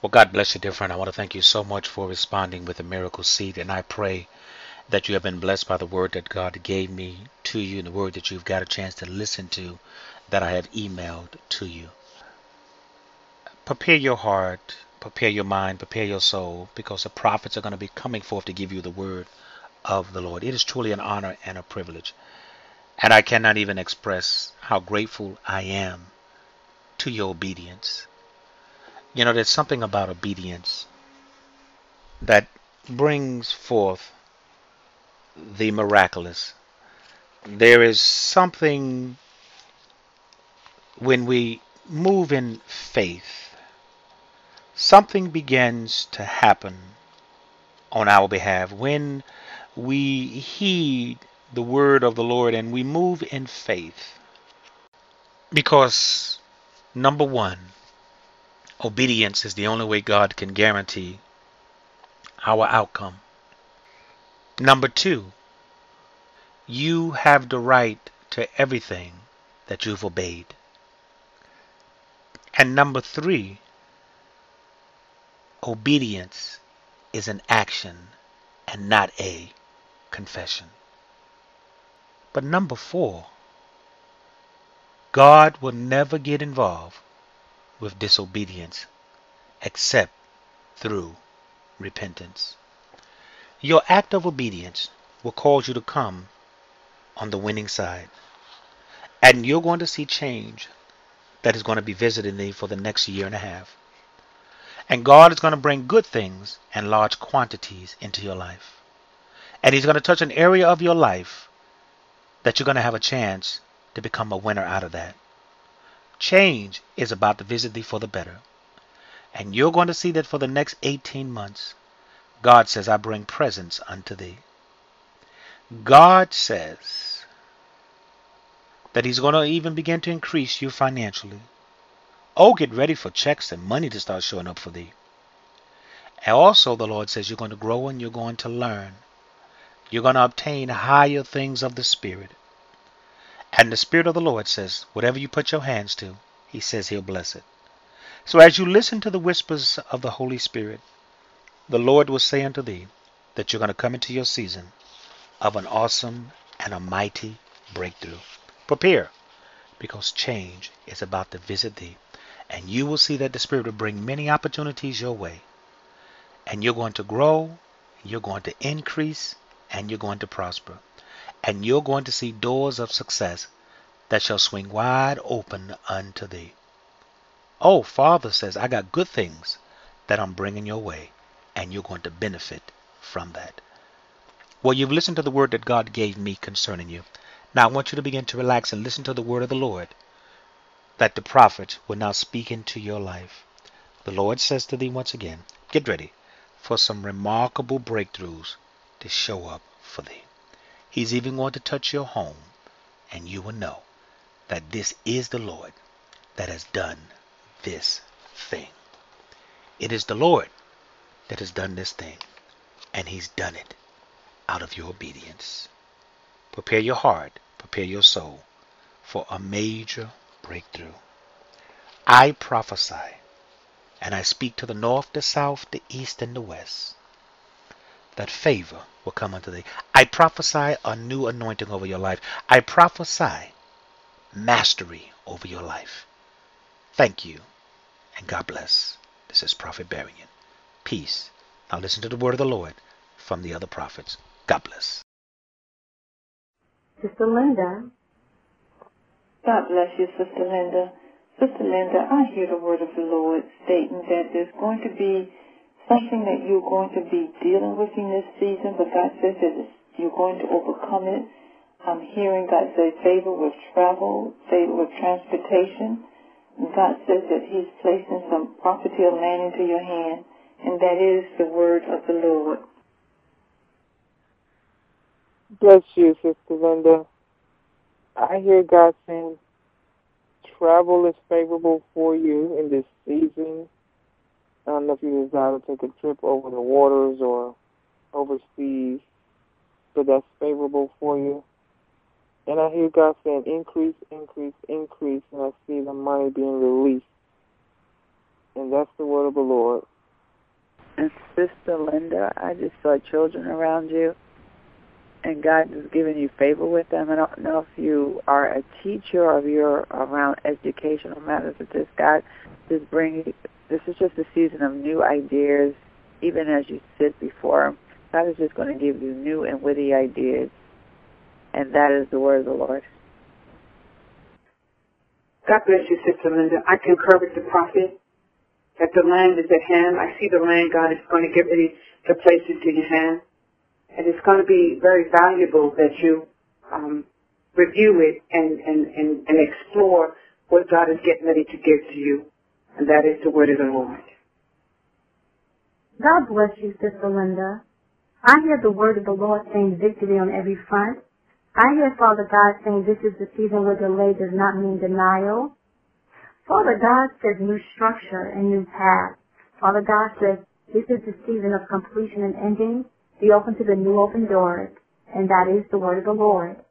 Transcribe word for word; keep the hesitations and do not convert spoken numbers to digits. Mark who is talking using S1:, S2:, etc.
S1: Well, God bless you, dear friend. I want to thank you so much for responding with a miracle seed. And I pray that you have been blessed by the word that God gave me to you and the word that you've got a chance to listen to that I have emailed to you. Prepare your heart, prepare your mind, prepare your soul, because the prophets are going to be coming forth to give you the word of the Lord. It is truly an honor and a privilege. And I cannot even express how grateful I am to your obedience. You know, there's something about obedience that brings forth the miraculous. There is something when we move in faith, something begins to happen on our behalf. When we heed the word of the Lord and we move in faith, because number one, obedience is the only way God can guarantee our outcome. Number two, you have the right to everything that you've obeyed. And number three, obedience is an action and not a confession. But number four, God will never get involved with disobedience except through repentance. Your act of obedience will cause you to come on the winning side. And you're going to see change that is going to be visiting thee for the next year and a half. And God is going to bring good things and large quantities into your life. And He's going to touch an area of your life that you're going to have a chance to become a winner out of that. Change is about to visit thee for the better. And you're going to see that for the next eighteen months, God says, I bring presents unto thee. God says that He's going to even begin to increase you financially. Oh, get ready for checks and money to start showing up for thee. And also the Lord says you're going to grow and you're going to learn. You're going to obtain higher things of the Spirit. And the Spirit of the Lord says, whatever you put your hands to, He says He'll bless it. So as you listen to the whispers of the Holy Spirit, the Lord will say unto thee that you're going to come into your season of an awesome and a mighty breakthrough. Prepare, because change is about to visit thee. And you will see that the Spirit will bring many opportunities your way. And you're going to grow, you're going to increase, and you're going to prosper. And you're going to see doors of success that shall swing wide open unto thee. Oh, Father says, I got good things that I'm bringing your way, and you're going to benefit from that. Well, you've listened to the word that God gave me concerning you. Now I want you to begin to relax and listen to the word of the Lord that the prophet will now speak into your life. The Lord says to thee once again, get ready for some remarkable breakthroughs to show up for thee. He's even going to touch your home, and you will know that this is the Lord that has done this thing. It is the Lord that has done this thing, and He's done it out of your obedience. Prepare your heart, prepare your soul for a major breakthrough. I prophesy, and I speak to the north, the south, the east, and the west, that favor will come unto thee. I prophesy a new anointing over your life. I prophesy mastery over your life. Thank you, and God bless. This is Prophet Barian. Peace. Now listen to the word of the Lord from the other prophets. God bless.
S2: Sister Linda. God bless you, Sister Linda. Sister Linda, I hear the word of the Lord stating that there's going to be something that you're going to be dealing with in this season, but God says that you're going to overcome it. I'm hearing God say favor with travel, favor with transportation. God says that He's placing some property or land into your hand, and that is the word of the Lord.
S3: Bless you, Sister Linda. I hear God saying travel is favorable for you in this season. I don't know if you desire to take a trip over the waters or overseas, but that's favorable for you. And I hear God saying increase, increase, increase, and I see the money being released. And that's the word of the Lord.
S4: And Sister Linda, I just saw children around you, and God is giving you favor with them. I don't know if you are a teacher or if you're around educational matters, but this God is bringing, this is just a season of new ideas, even as you sit before Him. God is just going to give you new and witty ideas, and that is the word of the Lord.
S5: God bless you, Sister Linda. I concur with the prophet that the land is at hand. I see the land God is going to get ready to place into your hand. And it's going to be very valuable that you um, review it and, and, and, and explore what God is getting ready to give to you. And that is the word of the Lord.
S6: God bless you, Sister Linda. I hear the word of the Lord saying victory on every front. I hear Father God saying this is the season where delay does not mean denial. Father God says new structure and new path. Father God says this is the season of completion and ending. Be open to the new open doors, and that is the word of the Lord.